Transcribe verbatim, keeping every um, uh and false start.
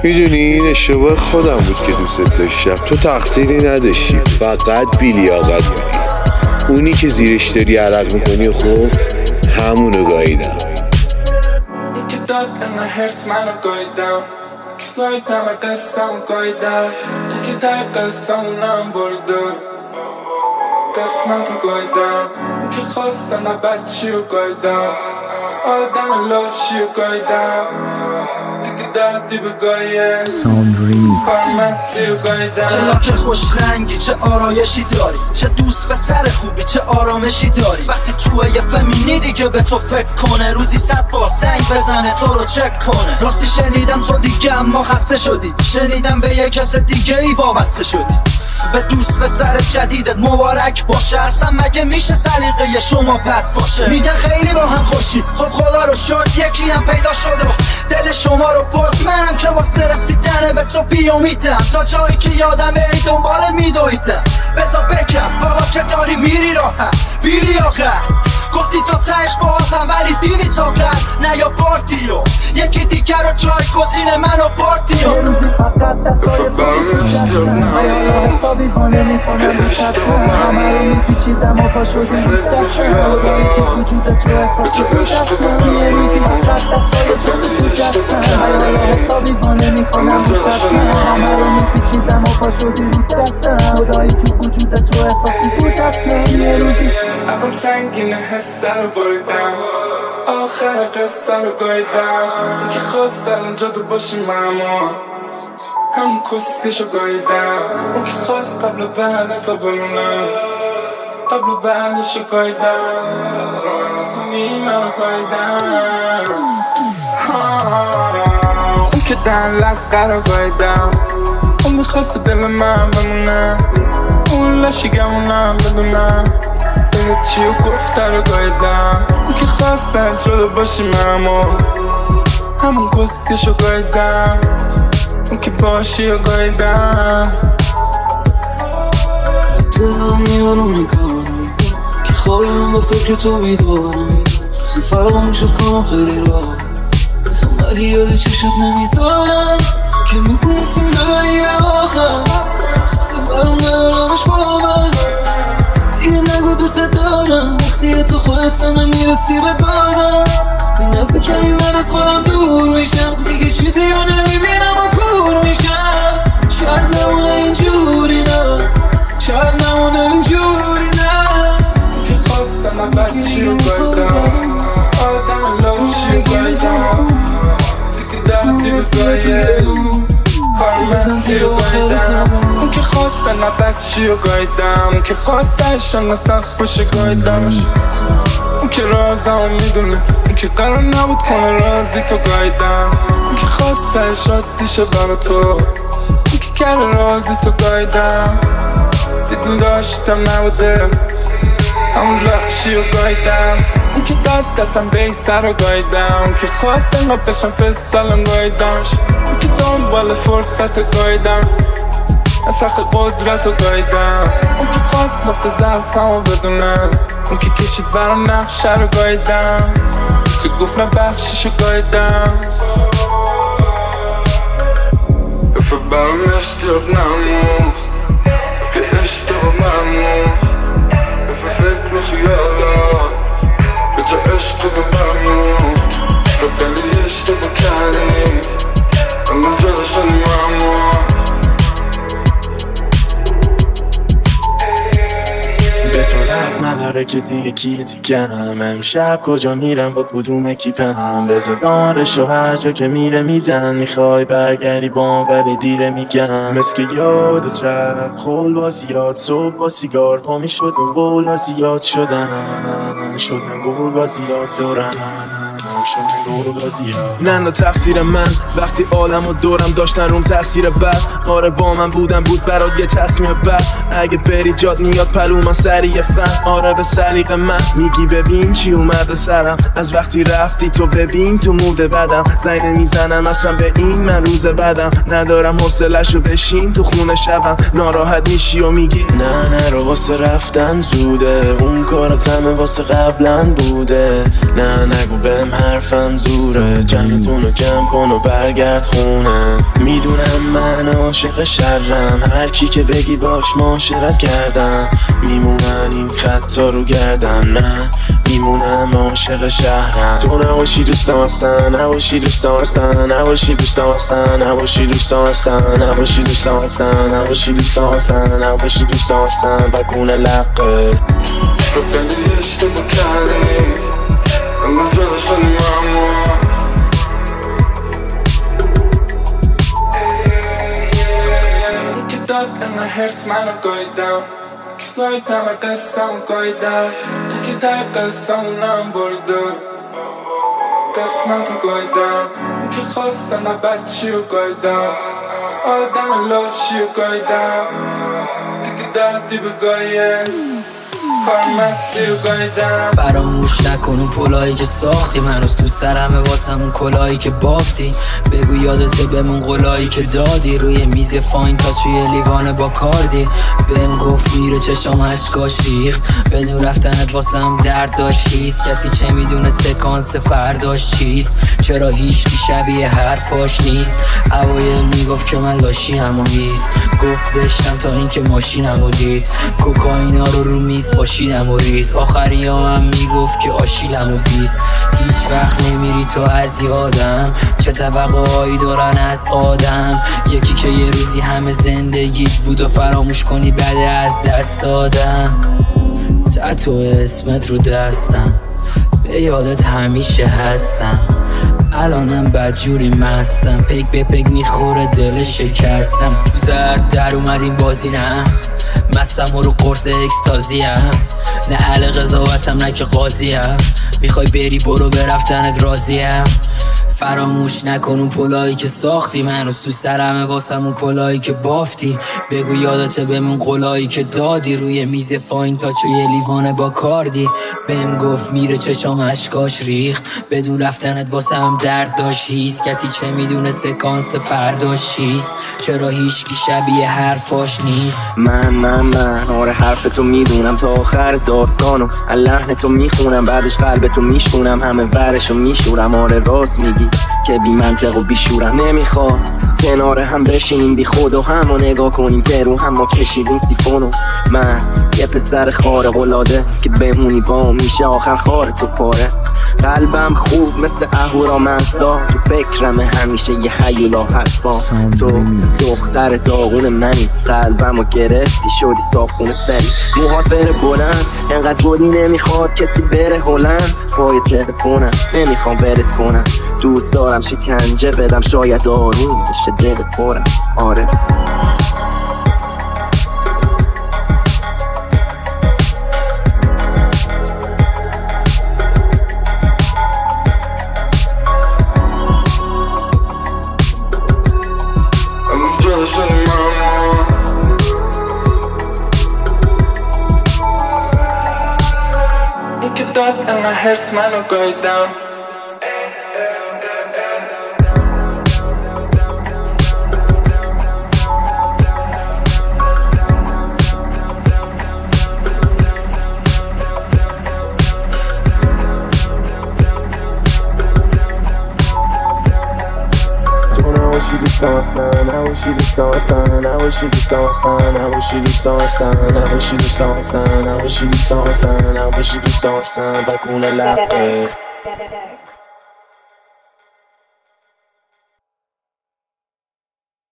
میدونی این اشتباه خودم بود که دوست داشتم. تو تقصیری نداشتی، فقط بیلیاقت بودی. اونی که زیرش داری عرق میکنی خوب همونو گاییدم. این که داد انقدر هرس منو گاییدم، که گاییدم قصه‌مو گاییدم. این که تای قصه‌مونم برده قسمتو گاییدم. این که خواست انقدر بچی رو گاییدم، آدم لاشی رو گاییدم. دیدی دردی بگایه فارمسی رو گاییدم. چه لاک خوش رنگی، چه آرایشی داری، چه دوست به سر خوبی، چه آرامشی داری. وقتی توه یه فهمیدی دیگه به تو فکر کنه، روزی صد بار سنگ بزنه تو رو چک کنه. راستی شنیدم تو دیگه اما خسته شدی، شنیدم به یه کس دیگه ای وابسته شدی. به دوست به سر جدیدت مبارک باشه، اصلا مگه میشه سلیقه شما بد باشه؟ میگن خیلی با هم خوشی، خب خدا رو شد یکی هم پیدا شد و دل شما رو برد. منم که واسه رسیدن به تو بیامیدم، تا جایی که یادمه ای دنبالت میدویدم. بذار بگم بابا که داری میری راحت بیری آخر، گفتی تو تهش باهاتم ولی دیدی تا قد نیا پارتیو یکی دیگر رو جایگزین من و پارتیو. حسابی وانه میکنم میترسم، همه رو میپیچیدم و پا شدیم دستم. خدایی تو وجود تو احساسی بود دستم، یه روزی فقط دستای تو تو دستم. حسابی وانه میکنم میترسم، همه رو میپیچیدم و پا شدیم دستم. خدایی تو وجود تو احساسی بود دستم، یه روزی ابم سنگین حسه رو بریدم، آخر قصه رو گاییدم. این که خواست الان جادو باشیم اما هم کسیشو گاییدم. اون که خواست قبل و بعد از بلونم، قبل و بعدشو گاییدم. رسونی منو گاییدم. اون که در لقه رو گاییدم، اون میخواست دل من بمونه، اون لاشی گمونم بدونم به چی و گفته رو گاییدم. اون که خواست جدا باشیم اما همون کسیشو گاییدم. اون که باشی و گاییدم. دلم میاد اون میکنم که خوابم با فکر تو بیدارم. خواستم فراموشت کنم خیلی را بخوام ولی یاد چشت نمیذارم که میتونستیم بگایی آخر. سخته برام ندارمش با من دیگه نگو دوست دارم. وقتی تو خودت هم نمیرسی به بعدم نزد کمی من از خودم دور میشم، دیگه چیزی رو نمیبینم و کور میشم. شاید نمونه اینجوری نه، شاید نمونه اینجوری نه. که خواستم بچی رو گاییدم، آدم لاشی رو گاییدم. دیگه دردی بگایه فارمسی رو گاییدم. اون که خواستن بچی رو گاییدم، اون که خواستش انقدر سخت باشه گاییدمش. اون که رازمو میدونه، اون که قرار نبود کنه رازی تو گاییدم. اون که خواستش عادیشه برا تو، اون که کرده رازی تو گاییدم. دیدنی داشتم نبوده همون لاشی رو گاییدم. اون که داد دستم به ای سر رو گاییدم، اون که خواستم را بشم فستالم گاییدمش. اون که دنبال فرصت رو گاییدم، اصخ قدرت رو گاییدم. اون که خواست نقطه ضعفم رو بدونه، اون که کشید برام نقشه رو گاییدم. اون که گفت نه بخشش رو گاییدم. دفعه برام اشتیاق نمون که اشتیاق ممنون. دفعه فکر و خیالات به جا عشق و ممنون. دفعه خیلی اشتیاق کردیم انگم جادشانی ممنون. به تو رب نداره که دیگه کیه دیگم. امشب کجا میرم با کدوم اکیپم. بذار دارشو هر جا که میره میدن. میخوای برگردی با ولی دیره میگم. مثل که یادت رفت خول با زیاد صبح با سیگار پا میشدیم بول با زیاد شدن. شدن گول با زیاد دورم نه نه تقصیر من وقتی عالم و دورم داشتن روم تاثیر بد. آره با من بودم بود برات یه تصمیم بد. اگه بری جات میاد پلو من سریع فن. آره به سلیق من میگی ببین چی اومده سرم. از وقتی رفتی تو ببین تو موده بدم. زنگ نمیزنم اصلا به این من روز بدم. ندارم حوصله‌شو بشین تو خونه شبم. ناراحت میشی و میگی نه نه رو واسه رفتن زوده. اون کارت همه واسه قبلا بوده. نه نگو بهم حرفم زوره، جمعتون رو جمع کن و برگرد خونه. میدونم من عاشق شرم، هر کی که بگی باش معاشرت کردم. میمونن این خطا رو گردن، من میمونم عاشق شهرم. تو نباشی دوستم اصلا، نباشی دوستم اصلا، نباشی دوستم اصلا، نباشی دوستم اصلا، نباشی دوستم اصلا، نباشی دوستم اصلا، نباشی دوستم اصلا. بگونه لقه تو خیلی اشتباه کردی، انگار جدا شدی ماما. که داد انگار هرس منو گایدم، که گایدم قصه‌مو گایدم، که تای قصه‌مونم برده قسمتو گایدم. که خواستن بچی رو گایدم، آدم لاشی رو گایدم. دیگه دردی بگایه فراموش نکن اون پلایی که ساختی، هنوز تو سرمه واسم اون کلایی که بافتی. بگو یادته بمون قلایی که دادی، روی میز فاین تا توی لیوان با کاردی. بهم گفت میره چشام اشکاش ریخت، بدون رفتنت واسم درد داشت هیست. کسی چه میدونه سکانس فرداش چیست، چرا هیچکی شبیه حرفاش نیست. اوایل میگفت که من لاشی همو هیست، گفت زشتم تا اینکه ماشینمو دید. کوکائینا رو رو میز باشیدم و ریز، آخری ها هم میگفت که آشیلم و بیست. هیچ وقت نمیری تو از یادم، چه توقعایی دارن از آدم. یکی که یه روزی همه زندگیت بود و فراموش کنی بعد از دست دادن. تتو اسمت رو دستم، به یادت همیشه هستم. الانم بدجوری مستم، پک به پک میخوره دل شکستم. تو زرد در اومدیم بازی نه، مستم و رو قرص اکستازیم. نه اهل قضاوتم نه که قاضیم، میخوای بری برو به رفتنت راضیم. فراموش نکن اون پلایی که ساختی، هنوز تو سرمه واسم اون کلایی که بافتی. بگو یادته بمون قلایی که دادی، روی میز فاین تا توی لیوانه با کاردی. بهم گفت میره چشام اشکاش ریخت، بدون رفتنت واسم درد داشت هیست. کسی چه میدونه سکانس فرداش چیست، چرا هیچکی شبیه حرفاش نیست. من من من آره حرفتو میدونم تا آخر داستانو، لحنتو میخونم بعدش قلبتو میشونم، همه ورشو میشورم. آره راست میگی که بی منطق و بی شورم، نمیخواد کنار هم بشینیم بی خود و همو نگاه کنیم که رو هم ما کشیدیم سیفونو. من یه پسر خارق العاده که بمونی با میشه آخر خار تو پاره. قلبم خوب مثل اهورا منسلا، تو فکرم همیشه یه هیولا هست با تو. دختر داغون منی، قلبمو گرفتی شدی صابخونه سری. موها سر بلند انقدر بودی نمیخواد کسی بره هلند. پای تلفونم نمیخوام برت کنم، دوست دارم شکنجه بدم شاید آروم بشه دل پرم. آره که داد انگار هرس منو گایدم. نباشی دوستم اصلا، نباشی دوستم اصلا، نباشی دوستم اصلا، نباشی دوستم اصلا، نباشی دوستم اصلا، نباشی دوستم اصلا، نباشی دوستم اصلا. بگونه لقه